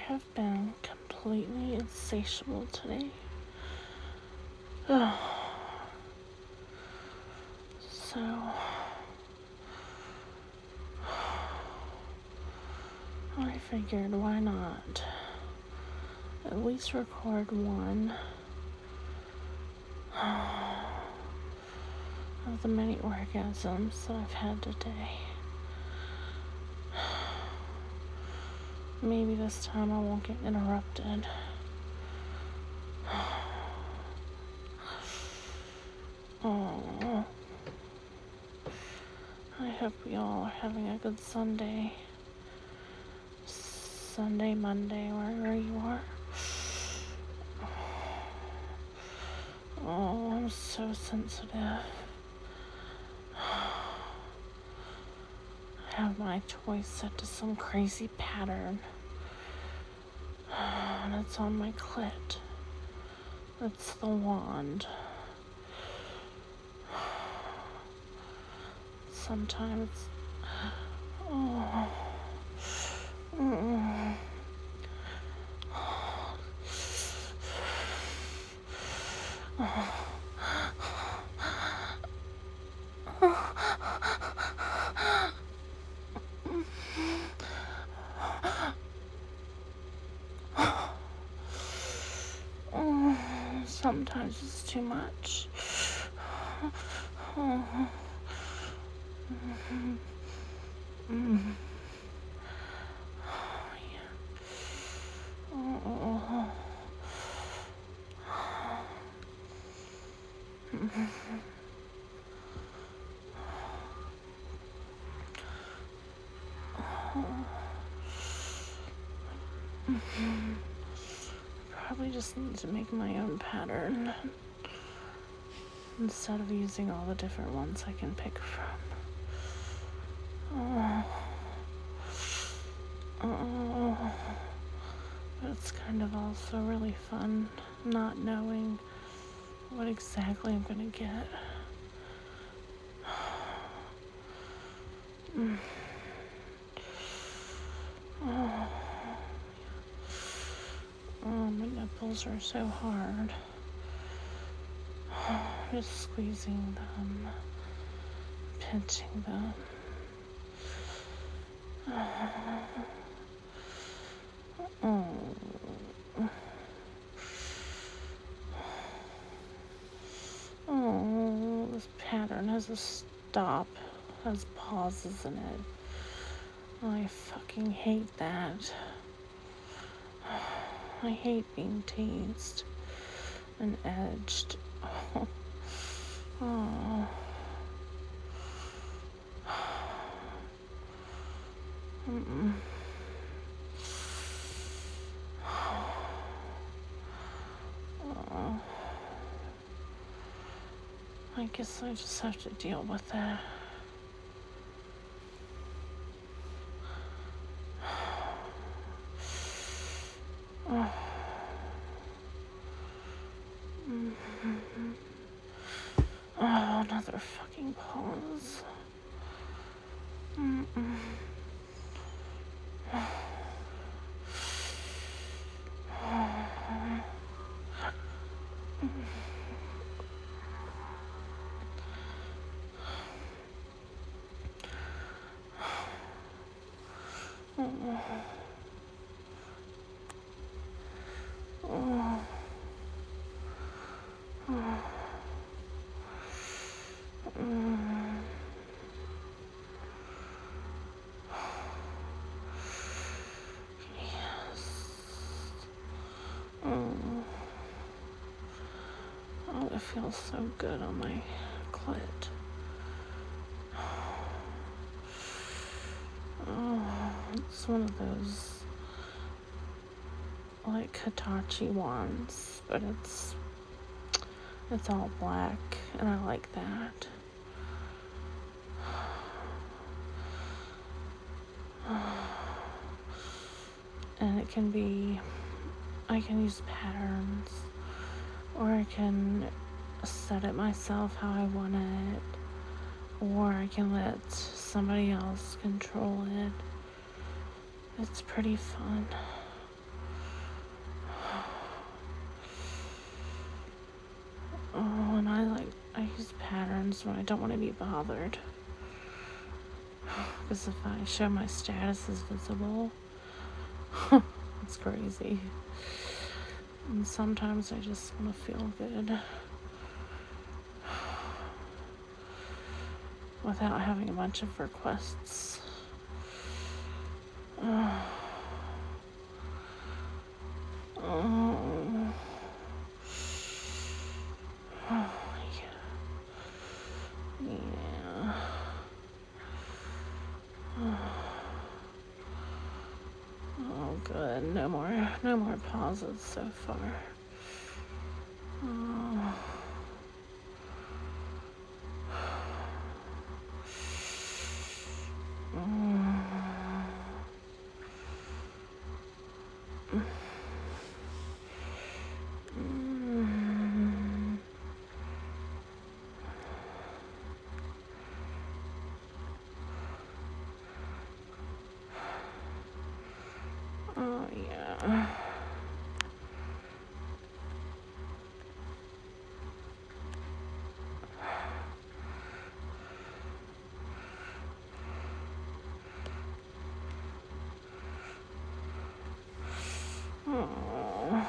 have been completely insatiable today. So, I figured why not at least record one of the many orgasms that I've had today. Maybe this time I won't get interrupted. Oh, I hope we all are having a good Sunday, Monday, wherever you are. Oh, I'm so sensitive. I have my toy set to some crazy pattern, and it's on my clit. It's the wand. Sometimes, oh, sometimes it's too much. Probably just need to make my own pattern instead of using all the different ones I can pick from. But it's kind of also really fun not knowing what exactly I'm gonna get. My nipples are so hard. Just squeezing them, pinching them. Oh, this pattern has a stop, has pauses in it. I fucking hate that. I hate being teased and edged. Oh. I guess I just have to deal with that. Oh, another fucking pause. Oh, it feels so good on my clit. Oh, it's one of those like Hitachi wands, but it's all black, and I like that. And it can be, I can use patterns, or I can set it myself how I want it, or I can let somebody else control it. It's pretty fun. Oh, and I use patterns when I don't want to be bothered. Because if I show my status as visible, it's crazy. And sometimes I just want to feel good without having a bunch of requests. Oh, oh, oh yeah. Yeah. Oh, good. No more pauses so far. Oh. Oh, yeah. Oh.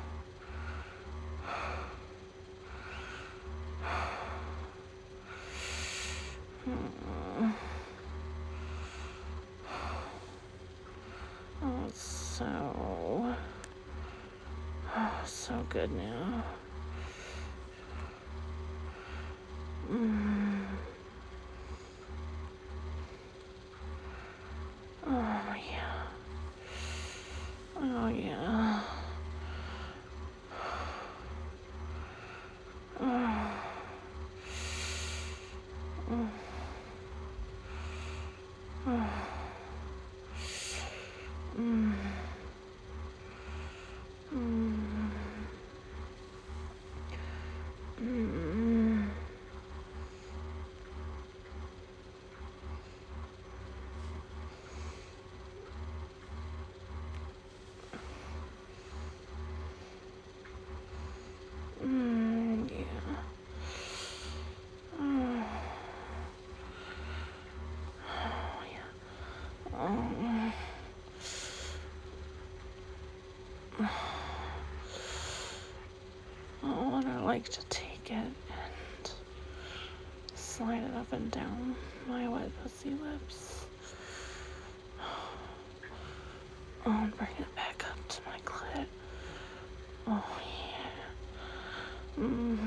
Oh, it's so good now. Oh, yeah. Oh, yeah. Oh. Yeah. Oh, yeah. Oh. Oh, and I like to take it and slide it up and down my wet pussy lips. Oh, and bring it back up to my clit. Oh, yeah.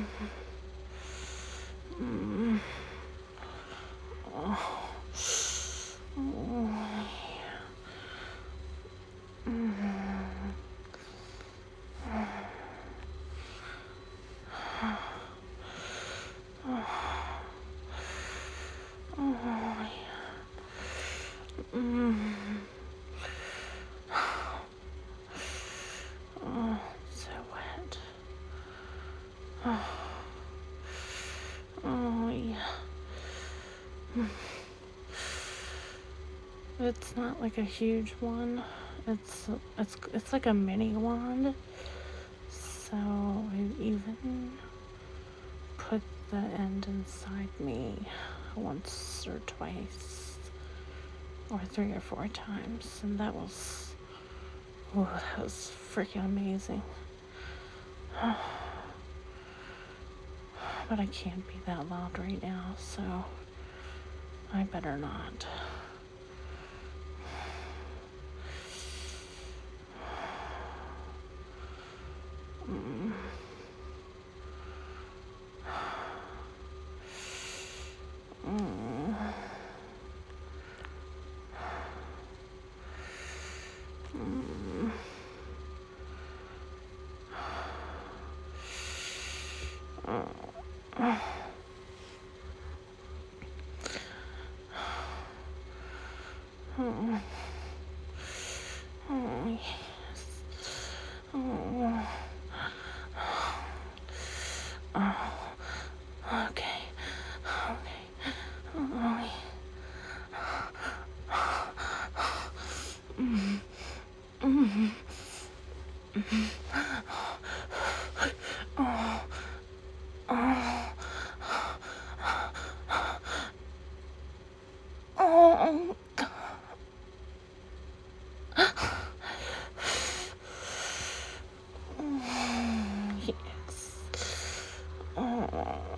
Oh. Oh, oh, yeah. Oh, so wet. Oh, yeah. It's not like a huge one. It's like a mini wand. So I even put the end inside me once or twice, or 3 or 4 times, and that was freaking amazing. But I can't be that loud right now, so I better not. Oh, yes. Oh, okay. Okay. Oh, Oh, God. Yes. Oh.